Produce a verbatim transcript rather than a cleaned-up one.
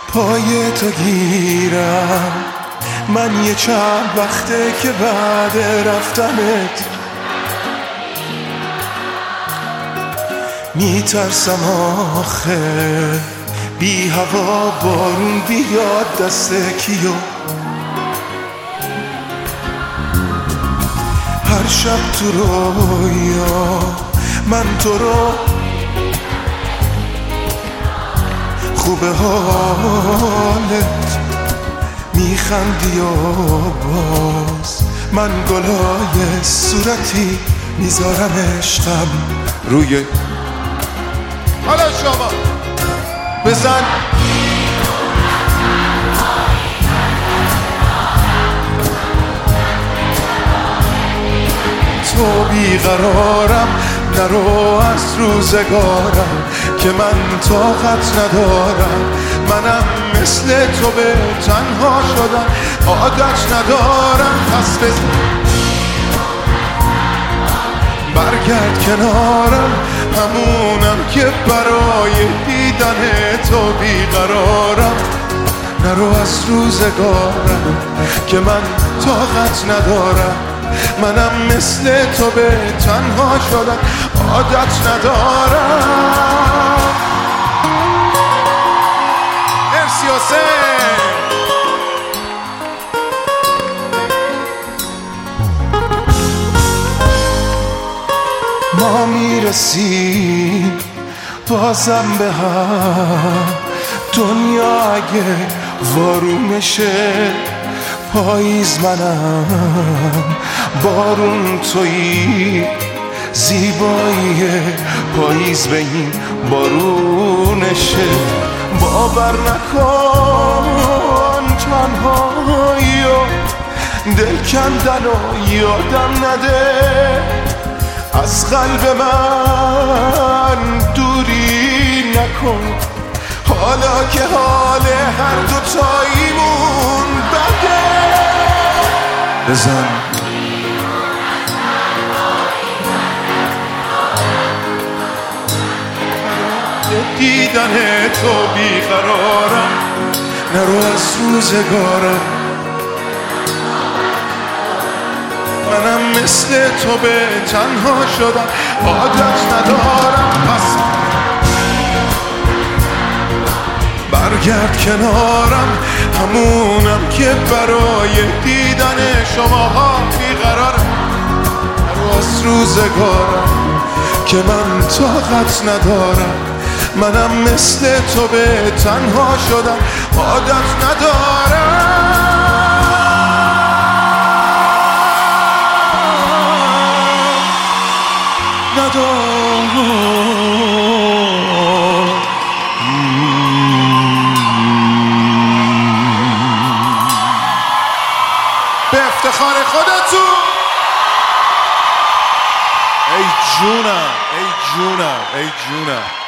پای تو گیرم، من یه چند وقته که بعد رفتنت میترسم آخه بی هوا بارون بیاد دست کیو. هر شب تو رویا من تو رو خوبه حالت میخندی و باز من گلای صورتی میذارم عشقم روی. حالا شما بزن تو بیقرارم، نرو از روزگارم که من طاقت ندارم. منم مثل تو به تنها شدم عادت ندارم. پس بزن برگرد کنارم، همونم که برای دیدن تو بیقرارم. نرو از روزگارم که من طاقت ندارم. منم مثل تو به تنها شدن عادت ندارم. مرسی حسین. ما میرسیم بازم به هم، دنیا اگه وارونشه پاییز منم، بارون تویی، زیبایی پاییز به این بارونشه. باور نکن تنهایی و دل کندن و یادم نده، از قلب من دوری نکن. حالا که حال هر دو تاییمون بده، بزن دیدن تو بیقرارم. نرو از روزگارم، منم مثل تو به تنها شدم عادت ندارم. پس برگرد کنارم، همونم که برای دیدن شماها بیقرارم. نرو از روزگارم که من طاقت ندارم. منم مثل تو به تنها شدم عادت ندارم. به افتخار خودتون. ای جونم ای جونم ای جونم